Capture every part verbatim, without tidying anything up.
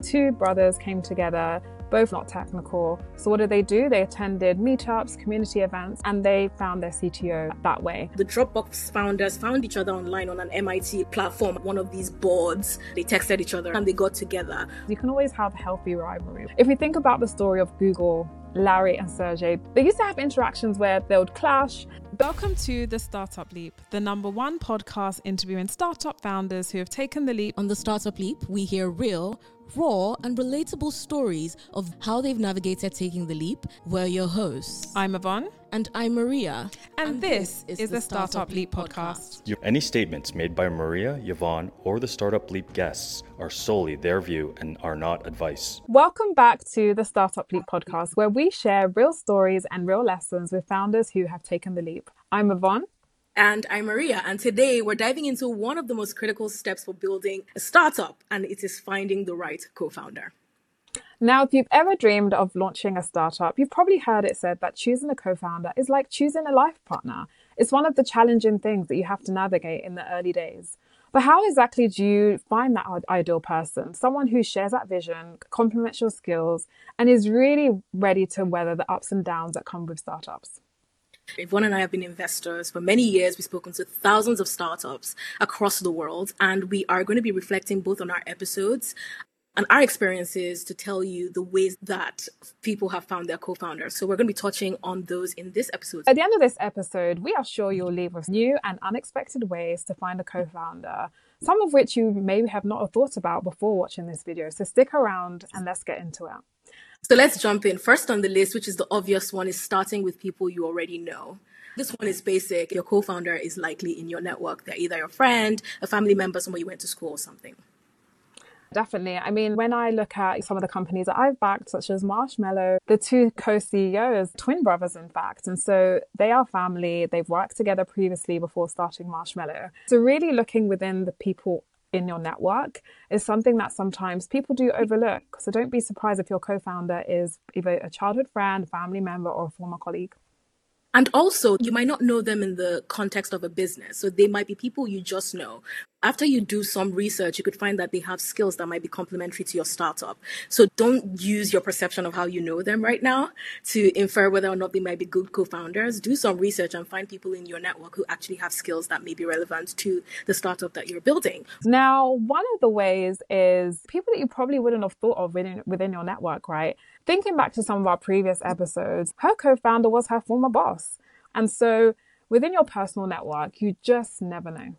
Two brothers came together, both not technical. So what did they do? They attended meetups, community events, and they found their C T O that way. The Dropbox founders found each other online on an M I T platform, one of these boards. They texted each other and they got together. You can always have healthy rivalry. If we think about the story of Google, Larry and Sergey, they used to have interactions where they would clash. Welcome to The Startup Leap, the number one podcast interviewing startup founders who have taken the leap. On The Startup Leap, we hear real, raw and relatable stories of how they've navigated taking the leap. We're your hosts. I'm Yvonne. And I'm Maria. And, and this, this is, is the Startup, Startup Leap podcast. podcast. Any statements made by Maria, Yvonne, or the Startup Leap guests are solely their view and are not advice. Welcome back to the Startup Leap podcast, where we share real stories and real lessons with founders who have taken the leap. I'm Yvonne. And I'm Maria, and today we're diving into one of the most critical steps for building a startup, and it is finding the right co-founder. Now, if you've ever dreamed of launching a startup, you've probably heard it said that choosing a co-founder is like choosing a life partner. It's one of the challenging things that you have to navigate in the early days. But how exactly do you find that ideal person? Someone who shares that vision, complements your skills, and is really ready to weather the ups and downs that come with startups. Yvonne and I have been investors for many years. We've spoken to thousands of startups across the world, and we are going to be reflecting both on our episodes and our experiences to tell you the ways that people have found their co-founders. So we're going to be touching on those in this episode. At the end of this episode, we are sure you'll leave with new and unexpected ways to find a co-founder, some of which you maybe have not thought about before watching this video. So stick around and let's get into it. So let's jump in. First on the list, which is the obvious one, is starting with people you already know. This one is basic. Your co-founder is likely in your network. They're either your friend, a family member, somewhere you went to school or something. Definitely. I mean, when I look at some of the companies that I've backed, such as Marshmallow, the two co-C E Os, twin brothers, in fact. And so they are family. They've worked together previously before starting Marshmallow. So really looking within the people in your network is something that sometimes people do overlook. So don't be surprised if your co-founder is either a childhood friend, family member, or a former colleague. And also, you might not know them in the context of a business. So they might be people you just know. After you do some research, you could find that they have skills that might be complementary to your startup. So don't use your perception of how you know them right now to infer whether or not they might be good co-founders. Do some research and find people in your network who actually have skills that may be relevant to the startup that you're building. Now, one of the ways is people that you probably wouldn't have thought of within, within your network, right? Thinking back to some of our previous episodes, her co-founder was her former boss. And so within your personal network, you just never know.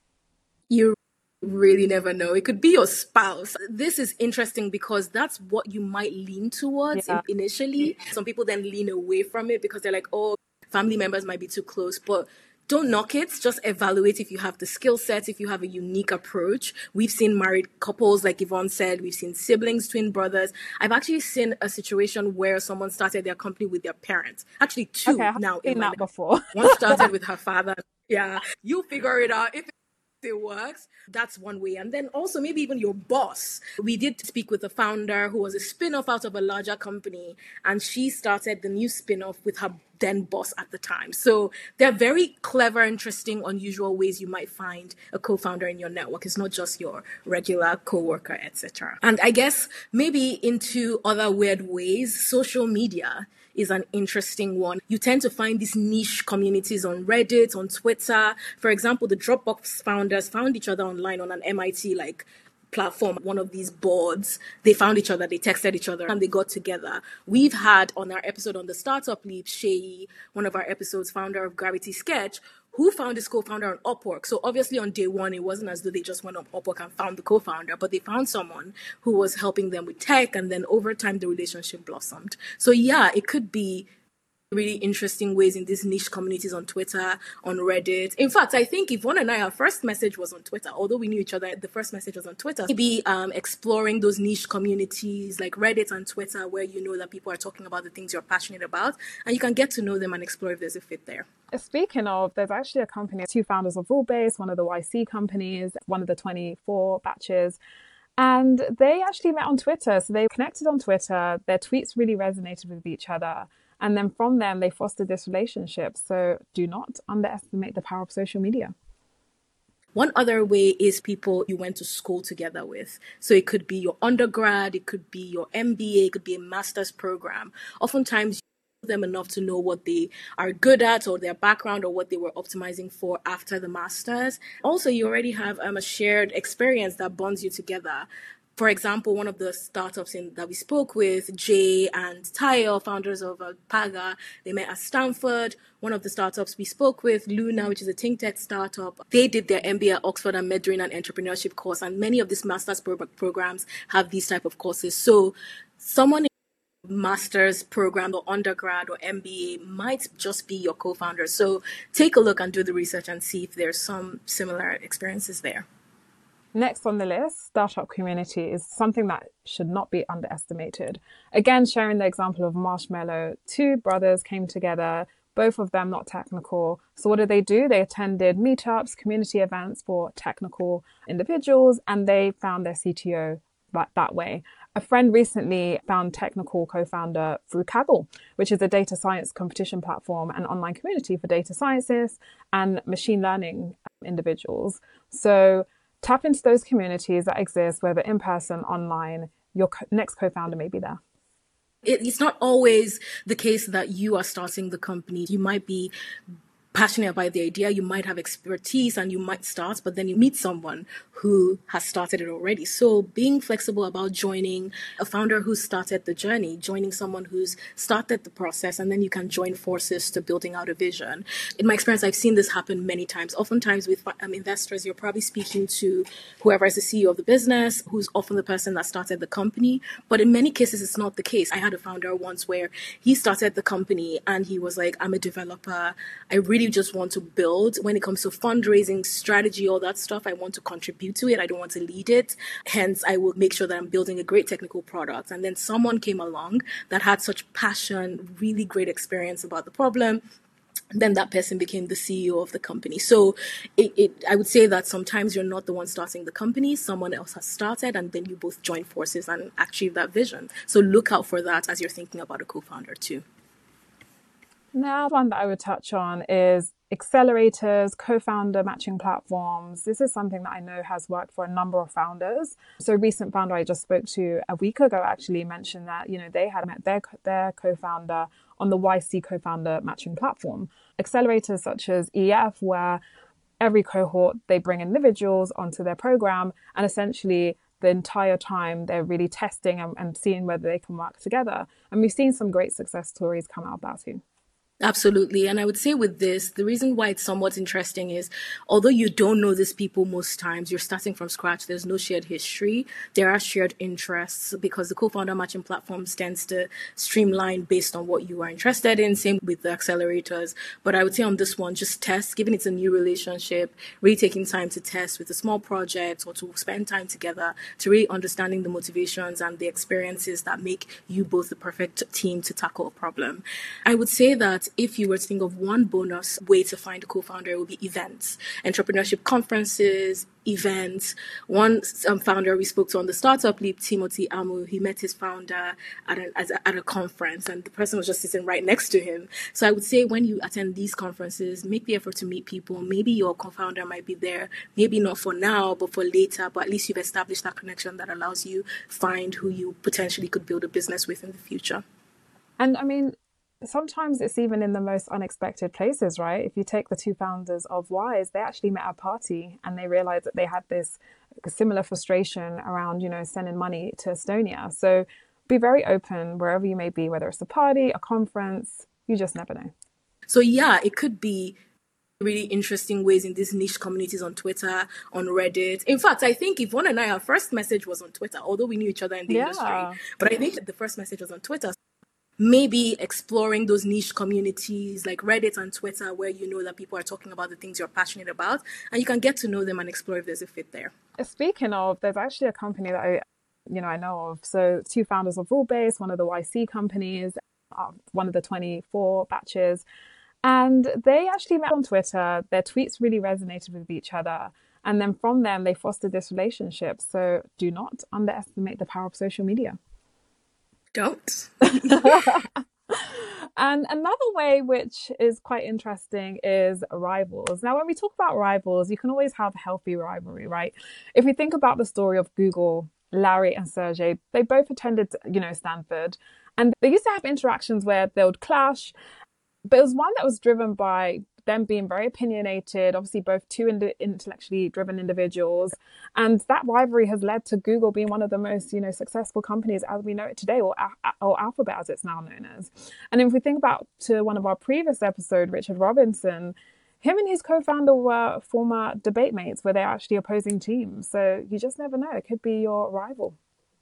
You really never know. It could be your spouse. This is interesting because that's what you might lean towards yeah. initially. Some people then lean away from it because they're like, oh, family members might be too close. But don't knock it. Just evaluate if you have the skill set, if you have a unique approach. We've seen married couples, like Yvonne said. We've seen siblings, twin brothers. I've actually seen a situation where someone started their company with their parents. Actually, two okay, now. I've seen that before. One started with her father. Yeah, you figure it out. If it works, that's one way. And then also maybe even your boss. We did speak with a founder who was a spin-off out of a larger company, and she started the new spin-off with her then boss at the time. So they're very clever, interesting, unusual ways you might find a co-founder in your network. It's not just your regular co-worker, et cetera. And I guess maybe into other weird ways, social media is an interesting one. You tend to find these niche communities on Reddit, on Twitter. For example, the Dropbox founders found each other online on an M I T like platform, one of these boards. They found each other, they texted each other, and they got together. We've had on our episode on the Startup Leap, Shay, one of our episodes, founder of Gravity Sketch, who found his co-founder on Upwork. So obviously on day one, it wasn't as though they just went on Upwork and found the co-founder, but they found someone who was helping them with tech, and then over time, the relationship blossomed. So yeah, it could be really interesting ways in these niche communities on Twitter, on Reddit. In fact, I think Yvonne and I, our first message was on Twitter. Although we knew each other, the first message was on Twitter. Maybe um, exploring those niche communities like Reddit and Twitter, where you know that people are talking about the things you're passionate about, and you can get to know them and explore if there's a fit there. Speaking of, there's actually a company, two founders of Rulebase, one of the Y C companies, one of the twenty-four batches. And they actually met on Twitter. So they connected on Twitter. Their tweets really resonated with each other. And then from them, they fostered this relationship. So do not underestimate the power of social media. One other way is people you went to school together with. So it could be your undergrad, it could be your M B A, it could be a master's program. Oftentimes, you know them enough to know what they are good at or their background or what they were optimizing for after the master's. Also, you already have um, a shared experience that bonds you together. For example, one of the startups in, that we spoke with, Jay and Tayo, founders of uh, Paga, they met at Stanford. One of the startups we spoke with, Luna, which is a think tech startup, they did their M B A at Oxford and met during an entrepreneurship course. And many of these master's pro- programs have these type of courses. So someone in master's program or undergrad or M B A might just be your co-founder. So take a look and do the research and see if there's some similar experiences there. Next on the list, startup community is something that should not be underestimated. Again, sharing the example of Marshmello, two brothers came together, both of them not technical. So what did they do? They attended meetups, community events for technical individuals, and they found their C T O that, that way. A friend recently found technical co-founder through Kaggle, which is a data science competition platform and online community for data scientists and machine learning individuals. So tap into those communities that exist, whether in person, online. Your co- next co-founder may be there. It's not always the case that you are starting the company. You might be passionate about the idea, you might have expertise and you might start, but then you meet someone who has started it already. So being flexible about joining a founder who started the journey, joining someone who's started the process, and then you can join forces to building out a vision. In my experience, I've seen this happen many times. Oftentimes with um, investors, you're probably speaking to whoever is the C E O of the business, who's often the person that started the company. But in many cases, it's not the case. I had a founder once where he started the company and he was like, I'm a developer. I really just want to build. When it comes to fundraising, strategy, all that stuff, I want to contribute to it. I don't want to lead it. Hence, I will make sure that I'm building a great technical product. And then someone came along that had such passion, really great experience about the problem. Then that person became the C E O of the company. So it, it, I would say that sometimes you're not the one starting the company. Someone else has started, and then you both join forces and achieve that vision. So look out for that as you're thinking about a co-founder too. Now, one that I would touch on is accelerators, co-founder matching platforms. This is something that I know has worked for a number of founders. So a recent founder I just spoke to a week ago actually mentioned that, you know, they had met their, their co-founder on the Y C co-founder matching platform. Accelerators such as E F, where every cohort, they bring individuals onto their program, and essentially the entire time they're really testing and, and seeing whether they can work together. And we've seen some great success stories come out of that too. Absolutely. And I would say with this, the reason why it's somewhat interesting is, although you don't know these people most times, you're starting from scratch, there's no shared history, there are shared interests, because the co-founder matching platform tends to streamline based on what you are interested in. Same with the accelerators. But I would say on this one, just test, given it's a new relationship, really taking time to test with a small project or to spend time together to really understanding the motivations and the experiences that make you both the perfect team to tackle a problem. I would say that if you were to think of one bonus way to find a co-founder, it would be events, entrepreneurship conferences, events. One um, founder we spoke to on the Startup Leap, Timothy Amu, he met his founder at, an, at, a, at a conference, and the person was just sitting right next to him. So I would say when you attend these conferences, make the effort to meet people. Maybe your co-founder might be there, maybe not for now, but for later, but at least you've established that connection that allows you find who you potentially could build a business with in the future. And I mean, sometimes it's even in the most unexpected places, right? If you take the two founders of Wise, they actually met at a party and they realized that they had this similar frustration around, you know, sending money to Estonia. So be very open wherever you may be, whether it's a party, a conference, you just never know. So yeah, it could be really interesting ways in these niche communities on Twitter, on Reddit. In fact, I think Yvonne and I, our first message was on Twitter, although we knew each other in the yeah. industry. But I think the first message was on Twitter. Maybe exploring those niche communities like Reddit and Twitter, where you know that people are talking about the things you're passionate about, and you can get to know them and explore if there's a fit there. Speaking of, there's actually a company that I, you know, I know of. So two founders of Rulebase, one of the Y C companies, uh, one of the twenty-four batches, and they actually met on Twitter. Their tweets really resonated with each other. And then from them, they fostered this relationship. So do not underestimate the power of social media. Don't. And another way which is quite interesting is rivals. Now, when we talk about rivals, you can always have healthy rivalry, right? If we think about the story of Google, Larry and Sergey, they both attended, you know, Stanford, and they used to have interactions where they would clash, but it was one that was driven by them being very opinionated, obviously both two ind- intellectually driven individuals. And that rivalry has led to Google being one of the most, you know, successful companies as we know it today, or, or Alphabet as it's now known as. And if we think about to one of our previous episodes, Richard Robinson, him and his co-founder were former debate mates where they're actually opposing teams. So you just never know. It could be your rival.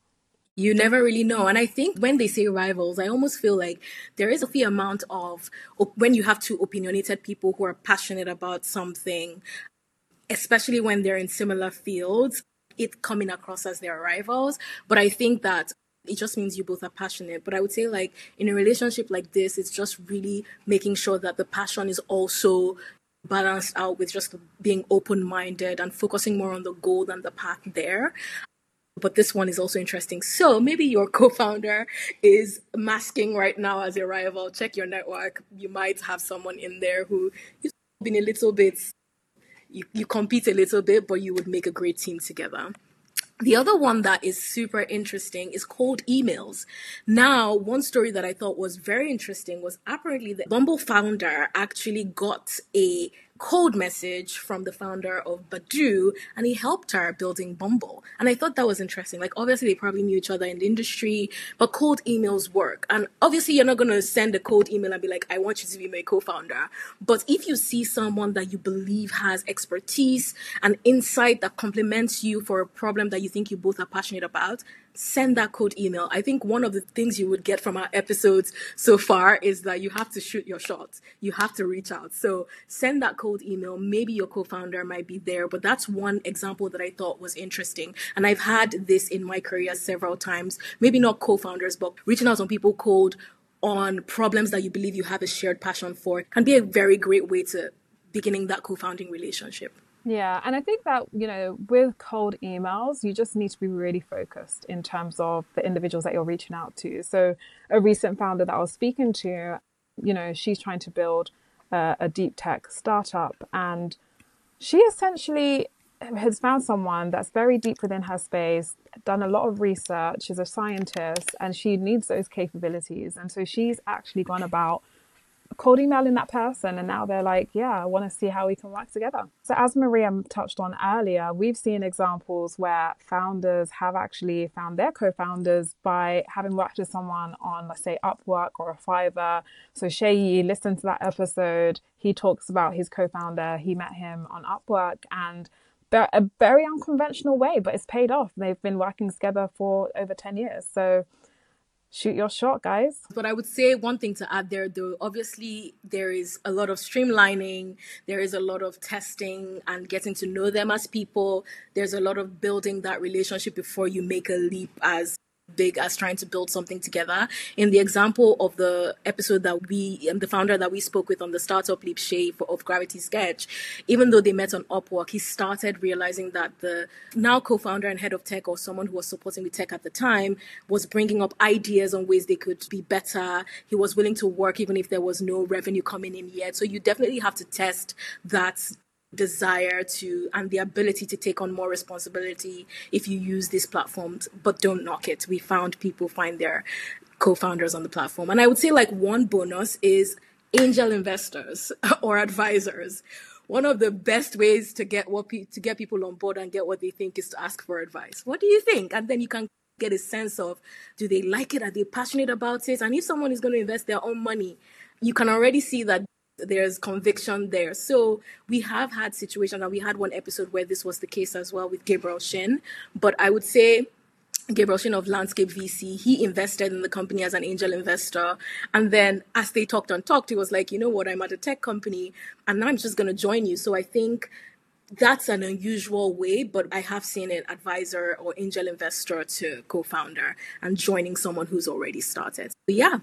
You never really know. And I think when they say rivals, I almost feel like there is a fair amount of, when you have two opinionated people who are passionate about something, especially when they're in similar fields, it coming across as their rivals. But I think that it just means you both are passionate. But I would say, like, in a relationship like this, it's just really making sure that the passion is also balanced out with just being open-minded and focusing more on the goal than the path there. But this one is also interesting. So maybe your co-founder is masking right now as a rival. Check your network. You might have someone in there who you've been a little bit, you, you compete a little bit, but you would make a great team together. The other one that is super interesting is cold emails. Now, one story that I thought was very interesting was apparently the Bumble founder actually got a cold message from the founder of Badoo, and he helped her building Bumble. And I thought that was interesting. Like, obviously, they probably knew each other in the industry, but cold emails work. And obviously, you're not going to send a cold email and be like, I want you to be my co-founder. But if you see someone that you believe has expertise and insight that complements you for a problem that you think you both are passionate about, send that cold email. I think one of the things you would get from our episodes so far is that you have to shoot your shot. You have to reach out. So send that cold email. Maybe your co-founder might be there, but that's one example that I thought was interesting. And I've had this in my career several times, maybe not co-founders, but reaching out on people cold on problems that you believe you have a shared passion for can be a very great way to beginning that co-founding relationship. Yeah, and I think that, you know, with cold emails, you just need to be really focused in terms of the individuals that you're reaching out to. So a recent founder that I was speaking to, you know, she's trying to build uh, a deep tech startup, and she essentially has found someone that's very deep within her space, done a lot of research, is a scientist, and she needs those capabilities. And so she's actually gone about cold emailing that person, and now they're like, yeah, I want to see how we can work together. So as Maria touched on earlier, we've seen examples where founders have actually found their co-founders by having worked with someone on, let's say, Upwork or a Fiverr. So Shay, listen to that episode. He talks about his co-founder. He met him on Upwork, and a very unconventional way, but it's paid off. They've been working together for over ten years. So shoot your shot, guys. But I would say one thing to add there, though, obviously there is a lot of streamlining, there is a lot of testing and getting to know them as people. There's a lot of building that relationship before you make a leap as big as trying to build something together. In the example of the episode that we, and the founder that we spoke with on the Startup Leap, Shay of Gravity Sketch, even though they met on Upwork, he started realizing that the now co-founder and head of tech, or someone who was supporting with tech at the time, was bringing up ideas on ways they could be better. He was willing to work even if there was no revenue coming in yet. So you definitely have to test that desire to and the ability to take on more responsibility if you use these platforms, but don't knock it. We found people find their co-founders on the platform. And I would say, like, one bonus is angel investors or advisors. One of the best ways to get what pe- to get people on board and get what they think is to ask for advice. What do you think? And then you can get a sense of, do they like it? Are they passionate about it? And if someone is going to invest their own money, you can already see that there's conviction there. So we have had situations, and we had one episode where this was the case as well with Gabriel Shin. But I would say Gabriel Shin of Landscape V C, he invested in the company as an angel investor. And then as they talked and talked, he was like, you know what, I'm at a tech company and now I'm just going to join you. So I think that's an unusual way, but I have seen an advisor or angel investor to co-founder and joining someone who's already started. But yeah.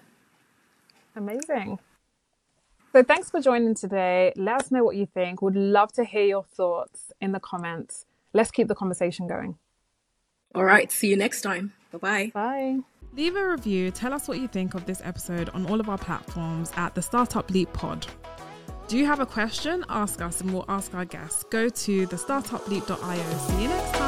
Amazing. So thanks for joining today. Let us know what you think. Would love to hear your thoughts in the comments. Let's keep the conversation going. All right. See you next time. Bye-bye. Bye. Leave a review, tell us what you think of this episode on all of our platforms at the Startup Leap Pod. Do you have a question? Ask us and we'll ask our guests. Go to the startup leap dot io. See you next time.